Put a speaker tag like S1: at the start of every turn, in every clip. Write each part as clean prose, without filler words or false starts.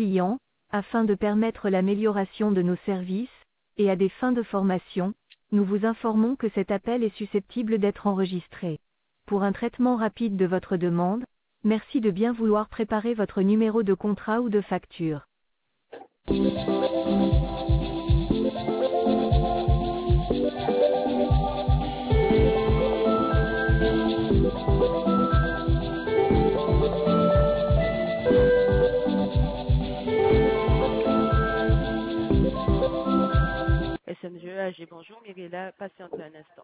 S1: clients, afin de permettre l'amélioration de nos services, et à des fins de formation, nous vous informons que cet appel est susceptible d'être enregistré. Pour un traitement rapide de votre demande, merci de bien vouloir préparer votre numéro de contrat ou de facture.
S2: SMGE AG, bonjour, Mirella, patientez un instant.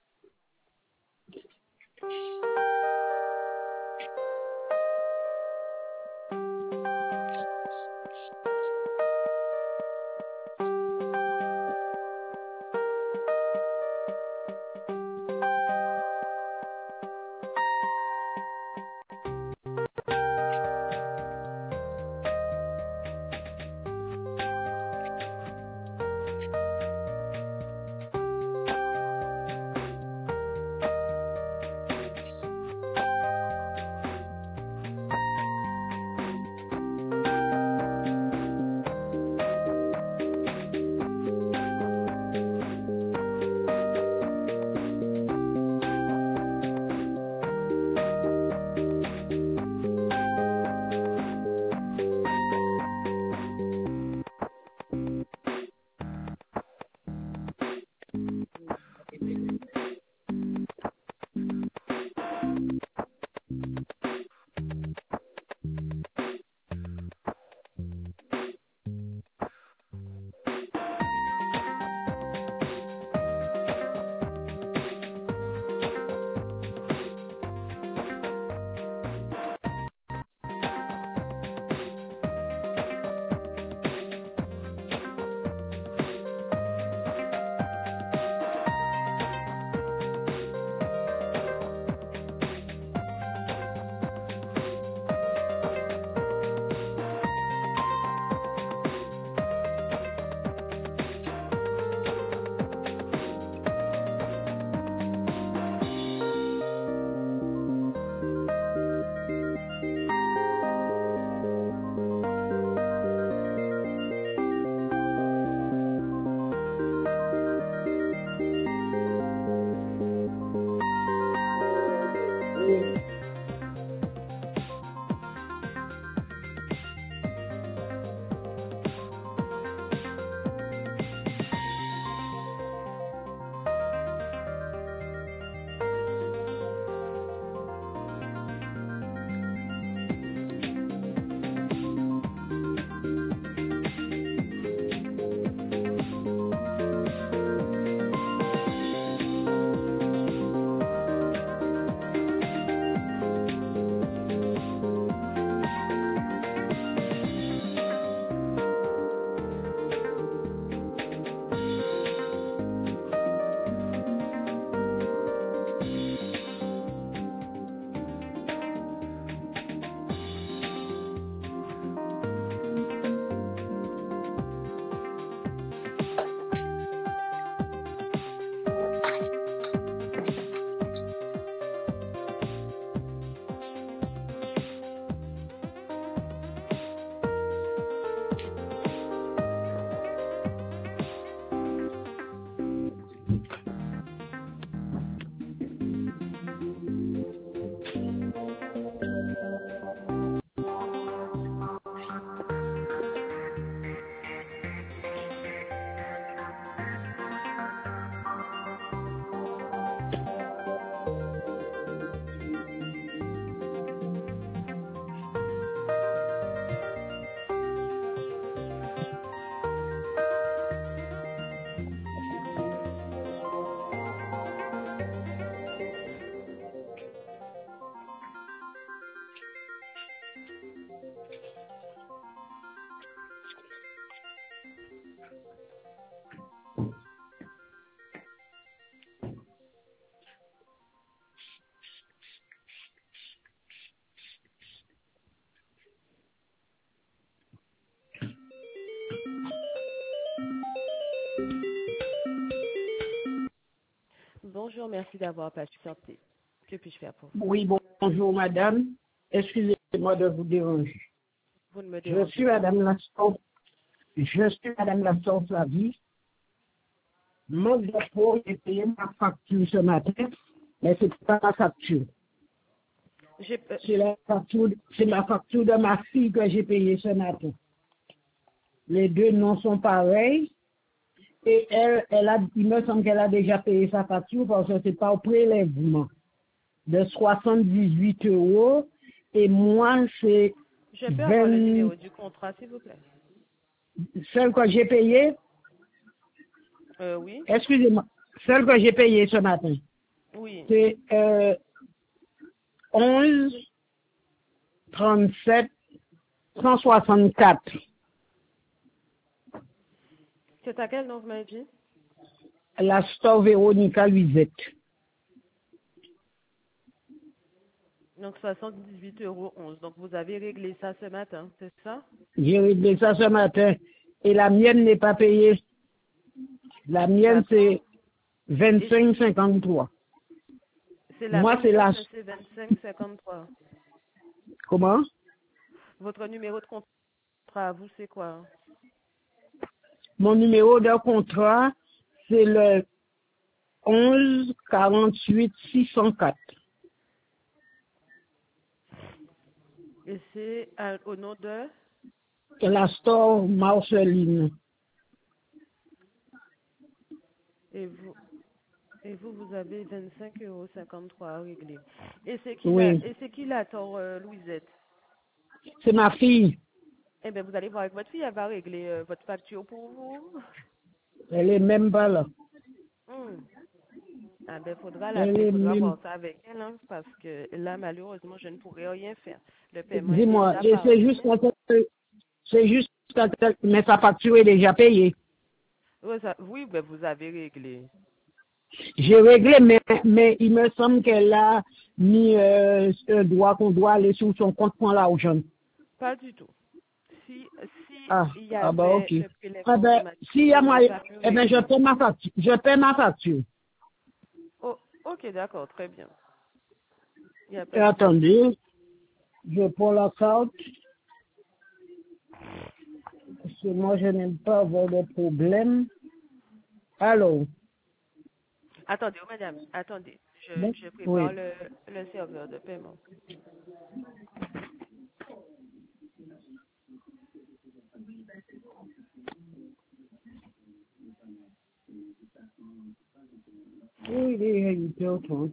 S2: Bonjour, merci d'avoir patienté. Que puis-je faire pour vous?
S3: Oui, bonjour madame. Excusez-moi de vous déranger.
S2: Vous ne me
S3: Je
S2: dérangez
S3: suis
S2: pas.
S3: Madame Lastor. Je suis Madame Lastor Flavie. Mon dépôt, j'ai payé ma facture ce matin, mais c'est pas ma facture. C'est ma facture de ma fille que j'ai payée ce matin. Les deux noms sont pareils. Et il me semble qu'elle a déjà payé sa facture parce que c'est pas au prélèvement de 78 €. Et moi, c'est
S2: Je peux avoir le numéro du contrat, s'il vous plaît?
S3: Celle que j'ai payée.
S2: Oui.
S3: Excusez-moi. Celle que j'ai payée ce matin.
S2: Oui.
S3: C'est 11 37 164.
S2: C'est à quel nom vous m'avez dit?
S3: La Store Véronica Luisette.
S2: Donc 78,11 €. Donc vous avez réglé ça ce matin, c'est ça?
S3: J'ai réglé ça ce matin. Et la mienne n'est pas payée. La mienne, c'est 25,53.
S2: C'est la
S3: Moi,
S2: même
S3: c'est
S2: chose,
S3: la...
S2: mais c'est 25,53.
S3: Comment?
S2: Votre numéro de contrat à vous, c'est quoi?
S3: Mon numéro de contrat, c'est le 11 48 604.
S2: Et c'est au nom de?
S3: Et la Store Marceline.
S2: Et vous avez 25,53 € à régler. Et c'est
S3: Oui.
S2: qui la tort, Louisette?
S3: C'est ma fille.
S2: Eh bien, vous allez voir avec votre fille, elle va régler votre facture pour vous.
S3: Elle est même pas là.
S2: Ah ben, faudra
S3: Elle
S2: l'appeler,
S3: est
S2: faudra
S3: même...
S2: voir ça avec elle, hein, parce que là, malheureusement, je ne pourrai rien faire. Le paiement est
S3: Dis-moi,
S2: déjà
S3: et c'est
S2: parti.
S3: juste mais sa facture est déjà payée.
S2: Oui, ben, vous avez réglé.
S3: J'ai réglé, mais il me semble qu'elle a mis un droit qu'on doit aller sur son compte pour l'argent.
S2: Pas du tout. Si il y
S3: Bah
S2: avait
S3: ok.
S2: le
S3: Ah
S2: prélèvement
S3: ben,
S2: automatique,
S3: s'il y
S2: on
S3: a
S2: n'aurait
S3: moyen,
S2: pas pu
S3: eh ben je
S2: régler.
S3: paie ma facture. Je paie ma facture.
S2: Oh, ok, d'accord, très bien. Il n'y a
S3: Et
S2: pas de souci.
S3: attendez, je prends la carte. Parce que moi je n'aime pas avoir de problème. Allô?
S2: Attendez, oh, madame, attendez.
S3: Bon?
S2: Je prépare
S3: Oui.
S2: le serveur de paiement.
S3: Oui, il est 8h30.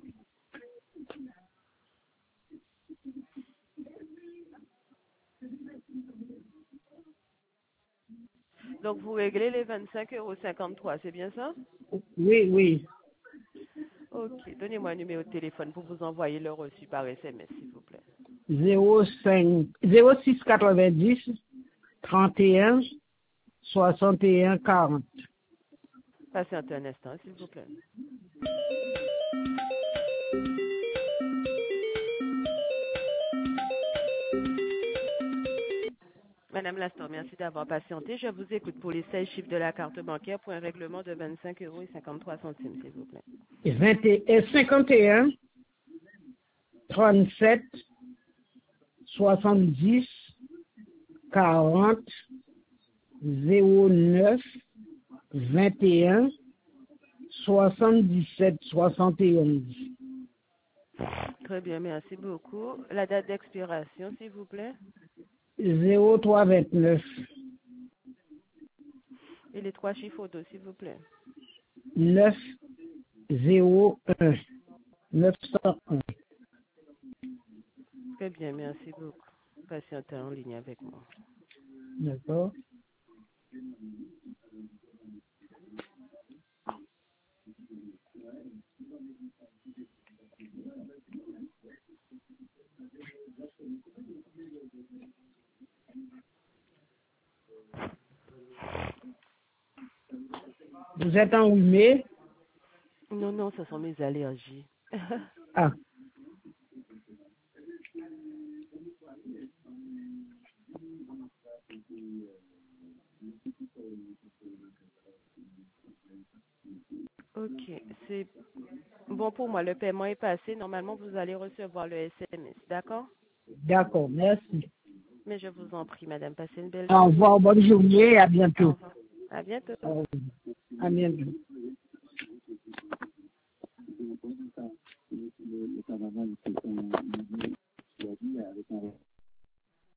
S2: Donc, vous réglez les 25,53 €, c'est bien ça?
S3: Oui, oui.
S2: Ok, donnez-moi un numéro de téléphone pour vous envoyer le reçu par SMS, s'il vous plaît.
S3: 06 90 31 61 40.
S2: Patientez un instant, s'il vous plaît. Madame Lastor, merci d'avoir patienté. Je vous écoute pour les 16 chiffres de la carte bancaire pour un règlement de 25,53 €, s'il vous plaît.
S3: 51 37 70 40 09 21 77 71.
S2: Très bien, merci beaucoup. La date d'expiration, s'il vous plaît.
S3: 03 29
S2: Et les 3 chiffres auto, s'il vous plaît.
S3: 9 01 901.
S2: Très bien, merci beaucoup. Patientez en ligne avec moi.
S3: D'accord. Vous êtes enrhumé?
S2: Non, non, ce sont mes allergies.
S3: Ah,
S2: Ok, c'est bon pour moi. Le paiement est passé. Normalement, vous allez recevoir le SMS. D'accord?
S3: d'accord, merci.
S2: Mais je vous en prie, madame, passez une belle
S3: Au
S2: journée.
S3: revoir, bonne journée, à
S2: Au
S3: bientôt.
S2: revoir. À bientôt.
S3: À bientôt.